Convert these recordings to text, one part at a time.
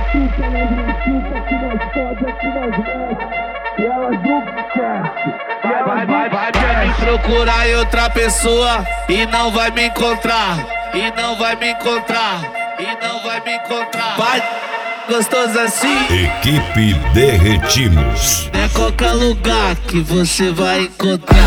chupa, neguinha, chupa, que nós fode, que nós mexe. E elas nunca esquecem. Vai me procurar em outra pessoa e não vai me encontrar. E não vai me encontrar. E não vai me encontrar. Vai gostoso assim. Equipe Derretimos. É qualquer lugar que você vai encontrar.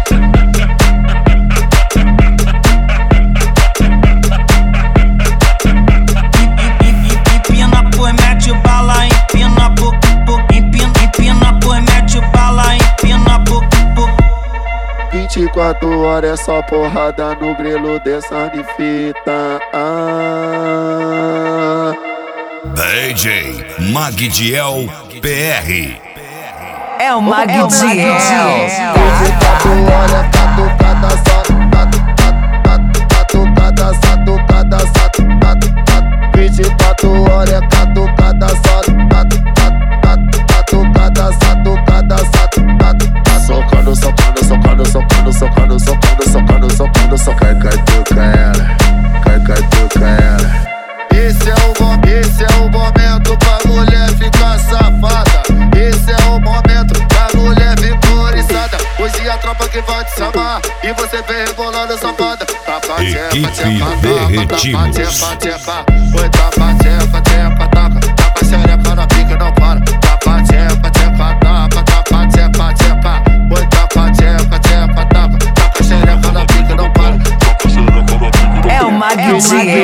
Empina, pois mete bala, empina, empina, pois mete bala, empina, 24 horas é só porrada no grelo dessa de fita. DJ Magdiel PR. É o Magdiel. 24 horas tá tocada, tá tocada, tá tocada, 24 horas tá tocada, tá tocada, socando, socando, socando, socando, socando, socando, socando, socando, socando, cai, toca ela, cai, toca ela. Esse é o momento pra mulher ficar safada. Esse é o momento pra mulher ficar oriçada. Hoje a tropa que vai te chamar e você vem rebolando safada. Equipe Derretimos. Oi, tapa, tcheca, tcheca, taca, taca xereca na pica, não para. Tapa, tcheca, tcheca, tapa, tapa, tcheca, tcheca. Oi, tapa, tcheca, tcheca, taca, taca xereca na pica, não para. É o Magdiel.